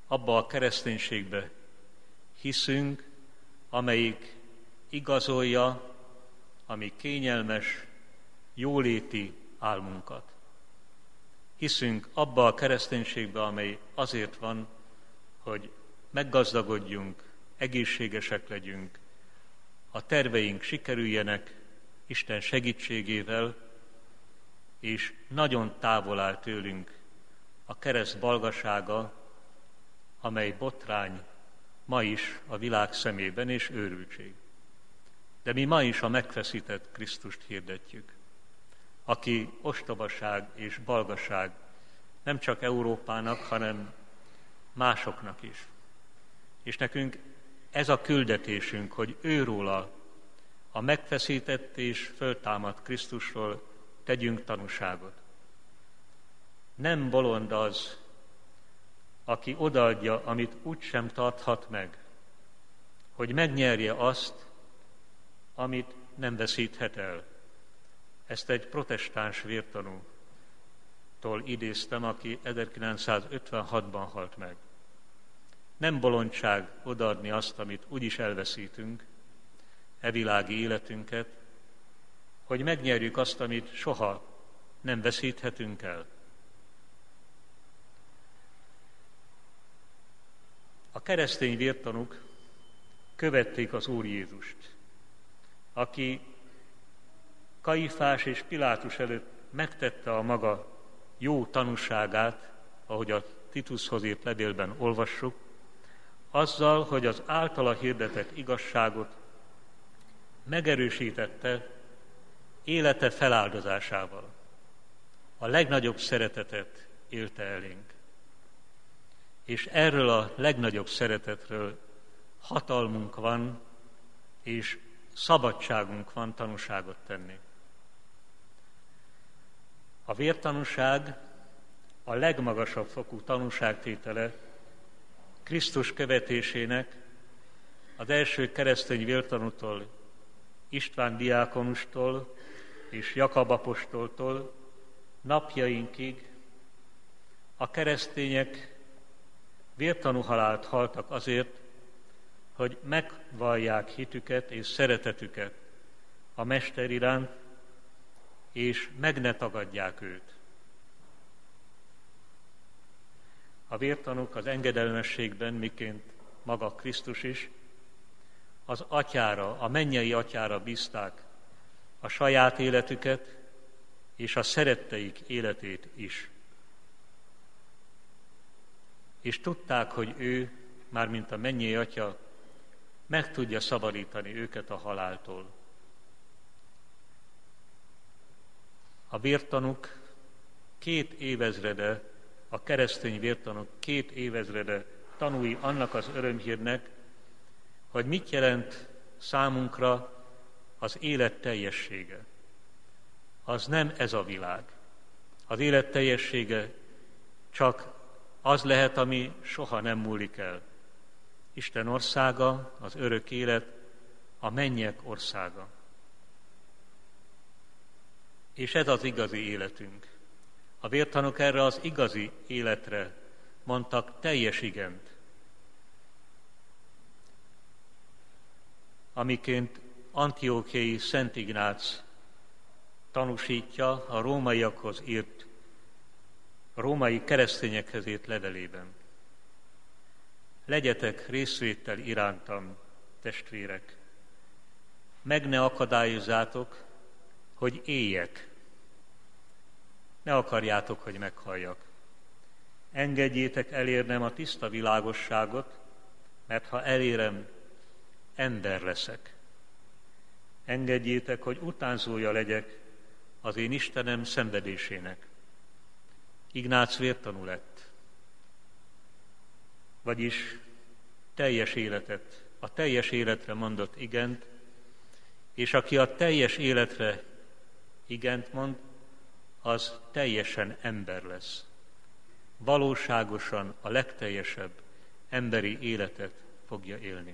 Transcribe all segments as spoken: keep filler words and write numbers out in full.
abba a kereszténységbe hiszünk, amelyik igazolja a mi kényelmes, jóléti álmunkat. Hiszünk abba a kereszténységbe, amely azért van, hogy meggazdagodjunk, egészségesek legyünk, a terveink sikerüljenek Isten segítségével, és nagyon távol áll tőlünk a kereszt balgasága, amely botrány ma is a világ szemében és őrültség. De mi ma is a megfeszített Krisztust hirdetjük, aki ostobaság és balgaság nem csak Európának, hanem másoknak is. És nekünk ez a küldetésünk, hogy őróla, a megfeszített és föltámadt Krisztusról tegyünk tanúságot. Nem bolond az, aki odaadja, amit úgysem tarthat meg, hogy megnyerje azt, amit nem veszíthet el. Ezt egy protestáns vértanútól idéztem, aki ezerkilencszázötvenhatban halt meg. Nem bolondság odaadni azt, amit úgyis elveszítünk, e világi életünket, hogy megnyerjük azt, amit soha nem veszíthetünk el. A keresztény vértanúk követték az Úr Jézust, aki Kaiffás és Pilátus előtt megtette a maga jó tanúságát, ahogy a Titushoz írt levélben olvassuk, azzal, hogy az általa hirdetett igazságot megerősítette élete feláldozásával. A legnagyobb szeretetet élte elénk. És erről a legnagyobb szeretetről hatalmunk van, és szabadságunk van tanúságot tenni. A vértanúság a legmagasabb fokú tanúságtétele Krisztus követésének, az első keresztény vértanútól, István diákonustól és Jakab apostoltól napjainkig a keresztények vértanú halált haltak azért, hogy megvallják hitüket és szeretetüket a Mester iránt, és meg ne tagadják őt. A vértanúk az engedelmességben, miként maga Krisztus is, az atyára, a mennyei atyára bízták a saját életüket és a szeretteik életét is. És tudták, hogy ő, mármint a mennyei atya, meg tudja szabadítani őket a haláltól. A vértanúk két évezrede, a keresztény vértanúk két évezrede tanúi annak az örömhírnek, hogy mit jelent számunkra az élet teljessége. Az nem ez a világ. Az élet teljessége csak az lehet, ami soha nem múlik el. Isten országa, az örök élet, a mennyek országa. És ez az igazi életünk. A vértanúk erre az igazi életre mondtak teljes igent. Amiként Antiochiai Szent Ignác tanúsítja a rómaiakhoz írt, a római keresztényekhez írt levelében. Legyetek részvéttel irántam, testvérek, meg ne akadályozzátok, hogy éljek. Ne akarjátok, hogy meghalljak. Engedjétek elérnem a tiszta világosságot, mert ha elérem, ember leszek. Engedjétek, hogy utánzója legyek az én Istenem szenvedésének. Ignác vértanú lett. Vagyis teljes életet, a teljes életre mondott igent, és aki a teljes életre igent mond, az teljesen ember lesz. Valóságosan a legteljesebb emberi életet fogja élni.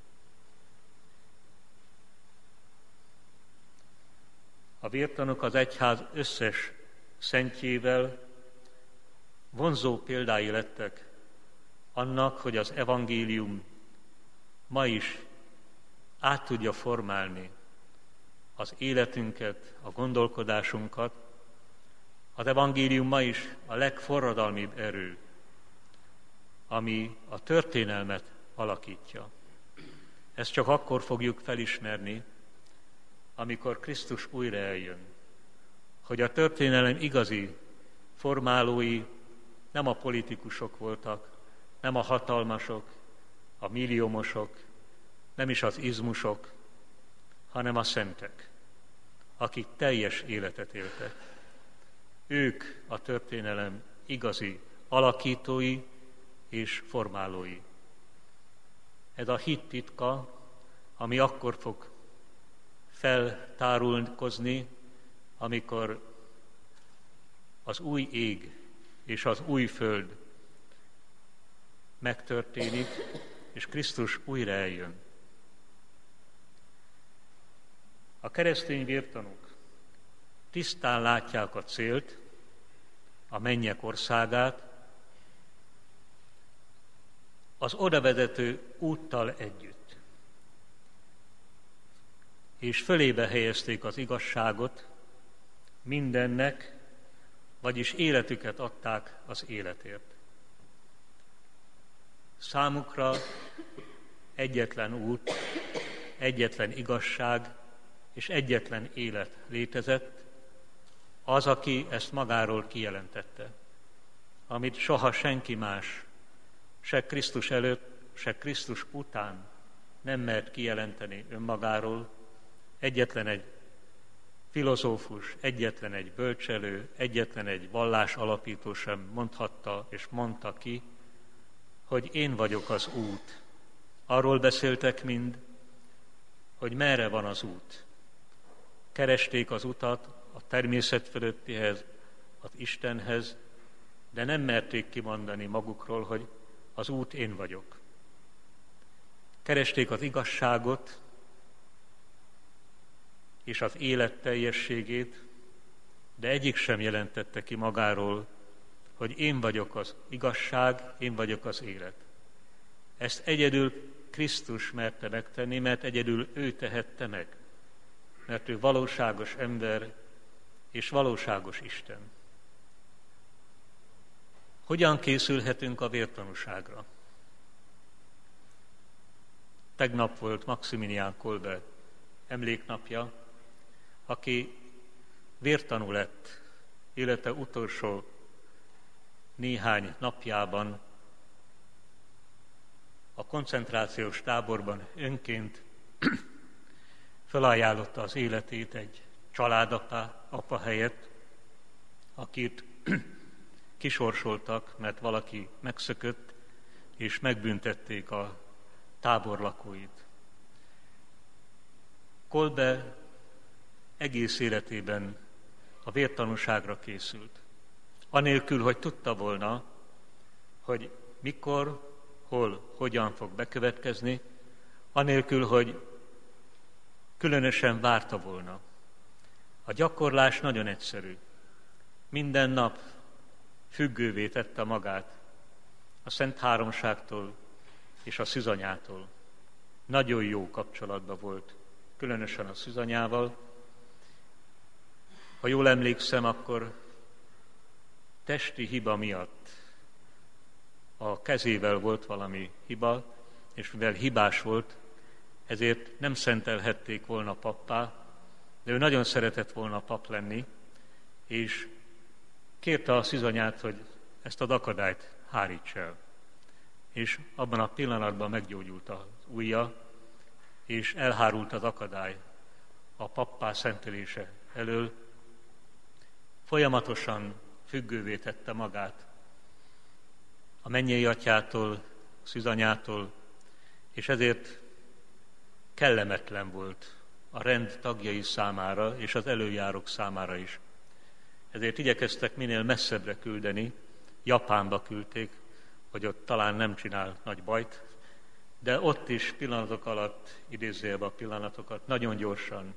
A vértanúk az egyház összes szentjével vonzó példái lettek annak, hogy az evangélium ma is át tudja formálni az életünket, a gondolkodásunkat. Az evangélium ma is a legforradalmibb erő, ami a történelmet alakítja. Ezt csak akkor fogjuk felismerni, amikor Krisztus újra eljön, hogy a történelem igazi formálói nem a politikusok voltak, nem a hatalmasok, a milliómosok, nem is az izmusok, hanem a szentek, akik teljes életet éltek. Ők a történelem igazi alakítói és formálói. Ez a hit titka, ami akkor fog feltárulkozni, amikor az új ég és az új föld megtörténik, és Krisztus újra eljön. A keresztény vértanúk tisztán látják a célt, a mennyek országát, az odavezető úttal együtt. És fölébe helyezték az igazságot mindennek, vagyis életüket adták az életért. Számukra egyetlen út, egyetlen igazság és egyetlen élet létezett, az, aki ezt magáról kijelentette, amit soha senki más, se Krisztus előtt, se Krisztus után nem mert kijelenteni önmagáról. Egyetlen egy filozófus, egyetlen egy bölcselő, egyetlen egy vallás alapító sem mondhatta és mondta ki, hogy én vagyok az út. Arról beszéltek mind, hogy merre van az út. Keresték az utat a természet fölöttihez, az Istenhez, de nem merték kimondani magukról, hogy az út én vagyok. Keresték az igazságot és az élet teljességét, de egyik sem jelentette ki magáról, hogy én vagyok az igazság, én vagyok az élet. Ezt egyedül Krisztus merte megtenni, mert egyedül ő tehette meg, mert ő valóságos ember és valóságos Isten. Hogyan készülhetünk a vértanúságra? Tegnap volt Maximilián Kolbe emléknapja, aki vértanú lett élete utolsó néhány napjában a koncentrációs táborban önként felajánlotta az életét egy családapa apa helyett, akit kisorsoltak, mert valaki megszökött, és megbüntették a tábor lakóit. Kolbe egész életében a vértanúságra készült. Anélkül, hogy tudta volna, hogy mikor, hol, hogyan fog bekövetkezni, anélkül, hogy különösen várta volna. A gyakorlás nagyon egyszerű. Minden nap függővé tette magát a Szent Háromságtól és a szűzanyától. Nagyon jó kapcsolatban volt, különösen a szűzanyával. Ha jól emlékszem, akkor testi hiba miatt a kezével volt valami hiba, és mivel hibás volt, ezért nem szentelhették volna pappá, de ő nagyon szeretett volna pap lenni, és kérte a szűzanyát, hogy ezt az akadályt háríts el. És abban a pillanatban meggyógyult az ujja, és elhárult az akadály a pappá szentelése elől. Folyamatosan függővé tette magát a mennyei atyától, a szűzanyától, és ezért kellemetlen volt a rend tagjai számára és az előjárók számára is. Ezért igyekeztek minél messzebbre küldeni, Japánba küldték, hogy ott talán nem csinál nagy bajt, de ott is pillanatok alatt, idézőjelben a pillanatokat, nagyon gyorsan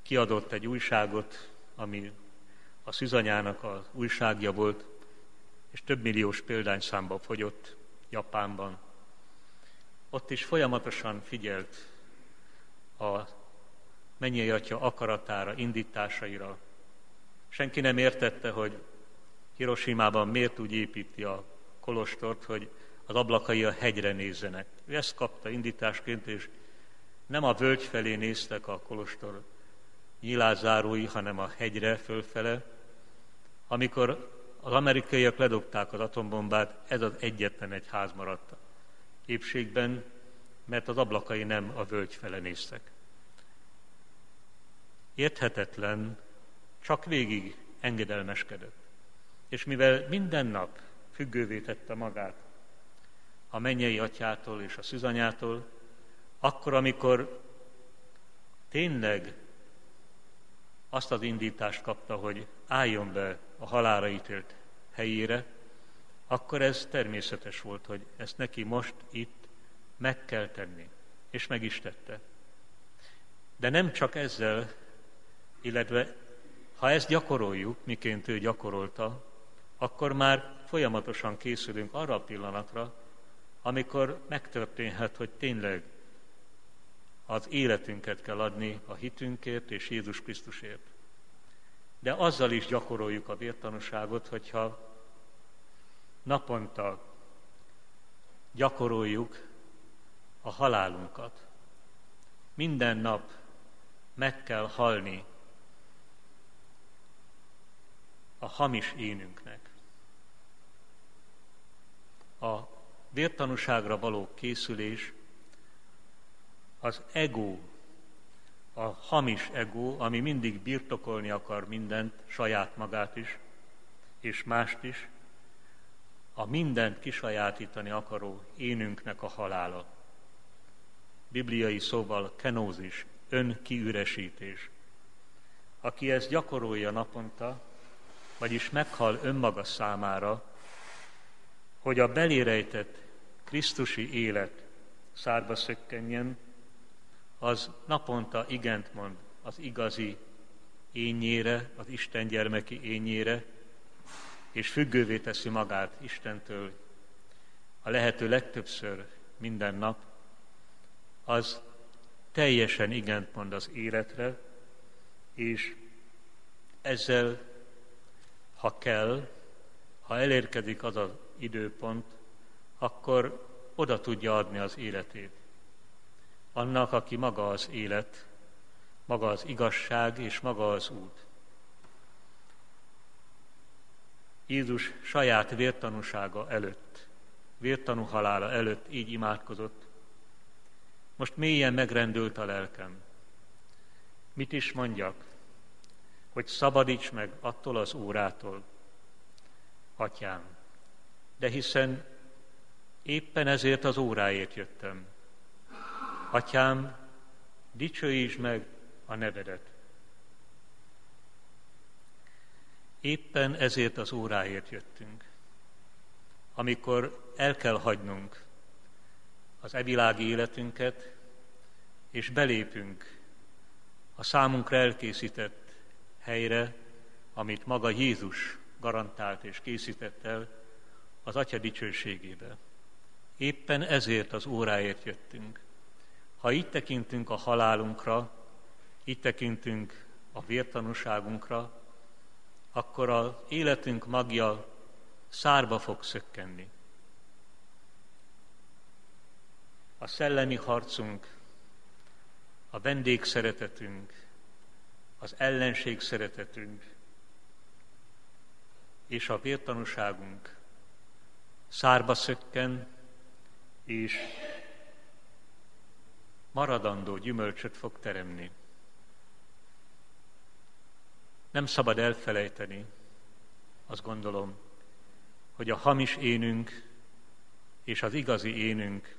kiadott egy újságot, ami a szűzanyának az újságja volt, és több milliós példányszámba fogyott Japánban. Ott is folyamatosan figyelt a mennyei Atya akaratára, indításaira. Senki nem értette, hogy Hirosimában miért úgy építi a kolostort, hogy az ablakai a hegyre nézzenek. Ő ezt kapta indításként, és nem a völgy felé néztek a kolostor nyilázárói, hanem a hegyre fölfele. Amikor az amerikaiak ledobták az atombombát, ez az egyetlen egy ház maradt épségben, mert az ablakai nem a völgy fele néztek. Érthetetlen, csak végig engedelmeskedett. És mivel minden nap függővé tette magát a mennyei Atyától és a szűzanyától, akkor, amikor tényleg azt az indítást kapta, hogy álljon be a halálra ítélt helyére, akkor ez természetes volt, hogy ezt neki most itt meg kell tenni. És meg is tette. De nem csak ezzel, illetve ha ezt gyakoroljuk, miként ő gyakorolta, akkor már folyamatosan készülünk arra a pillanatra, amikor megtörténhet, hogy tényleg az életünket kell adni a hitünkért és Jézus Krisztusért. De azzal is gyakoroljuk a vértanúságot, hogyha naponta gyakoroljuk a halálunkat. Minden nap meg kell halni a hamis énünknek. A vértanúságra való készülés az ego, a hamis ego, ami mindig birtokolni akar mindent, saját magát is, és mást is, a mindent kisajátítani akaró énünknek a halála. Bibliai szóval kenózis, önkiüresítés. Aki ezt gyakorolja naponta, vagyis meghal önmaga számára, hogy a belérejtett krisztusi élet szárba szökkenjen, az naponta igent mond az igazi énnyére, az Isten gyermeki énnyére, és függővé teszi magát Istentől a lehető legtöbbször minden nap, az teljesen igent mond az életre, és ezzel, ha kell, ha elérkezik az az időpont, akkor oda tudja adni az életét. Annak, aki maga az élet, maga az igazság és maga az út. Jézus saját vértanúsága előtt, vértanú halála előtt így imádkozott. Most mélyen megrendült a lelkem. Mit is mondjak? Hogy szabadíts meg attól az órától, Atyám. De hiszen éppen ezért az óráért jöttem. Atyám, dicsőítsd meg a nevedet. Éppen ezért az óráért jöttünk, amikor el kell hagynunk az evilági életünket, és belépünk a számunkra elkészített helyre, amit maga Jézus garantált és készített el az Atya dicsőségébe. Éppen ezért az óráért jöttünk. Ha így tekintünk a halálunkra, így tekintünk a vértanúságunkra, akkor az életünk magja szárba fog szökkenni. A szellemi harcunk, a vendégszeretetünk, az ellenség szeretetünk és a vértanúságunk szárba szökken, és maradandó gyümölcsöt fog teremni. Nem szabad elfelejteni, azt gondolom, hogy a hamis énünk és az igazi énünk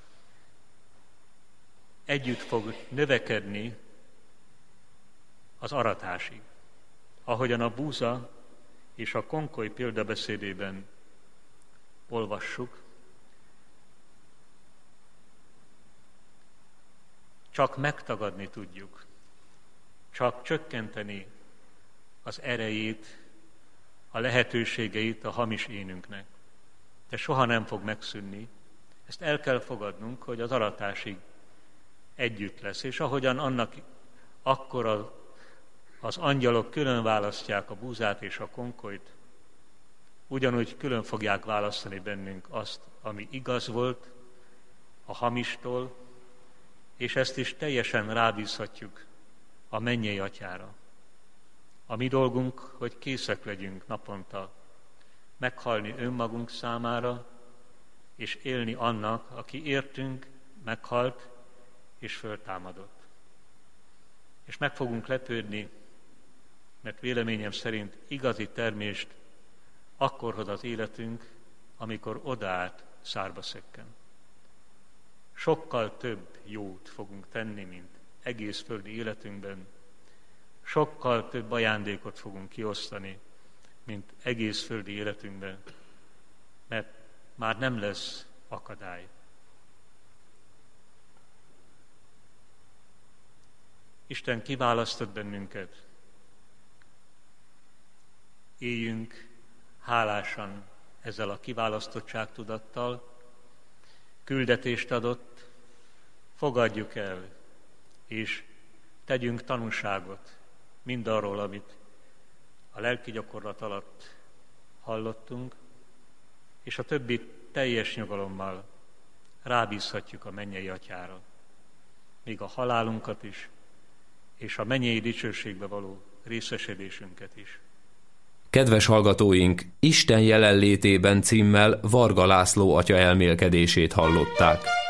együtt fog növekedni az aratásig. Ahogyan a búza és a konkoly példabeszédében olvassuk, csak megtagadni tudjuk, csak csökkenteni az erejét a lehetőségeit a hamis énünknek. De soha nem fog megszűnni. Ezt el kell fogadnunk, hogy az aratásig együtt lesz. És ahogyan annak akkor a, az angyalok külön választják a búzát és a konkolyt, ugyanúgy külön fogják választani bennünk azt, ami igaz volt, a hamistól, és ezt is teljesen rábízhatjuk a mennyei Atyára. A mi dolgunk, hogy készek legyünk naponta meghalni önmagunk számára, és élni annak, aki értünk, meghalt és föltámadott. És meg fogunk lepődni, mert véleményem szerint igazi termést akkor hoz az életünk, amikor odaállt szárba szökken. Sokkal több jót fogunk tenni, mint egész földi életünkben. Sokkal több ajándékot fogunk kiosztani, mint egész földi életünkben, mert már nem lesz akadály. Isten kiválasztott bennünket. Éljünk hálásan ezzel a kiválasztottságtudattal, küldetést adott, fogadjuk el, és tegyünk tanúságot mindarról, amit a lelki gyakorlat alatt hallottunk, és a többi teljes nyugalommal rábízhatjuk a mennyei Atyára, még a halálunkat is, és a mennyei dicsőségbe való részesedésünket is. Kedves hallgatóink, Isten jelenlétében címmel Varga László atya elmélkedését hallották.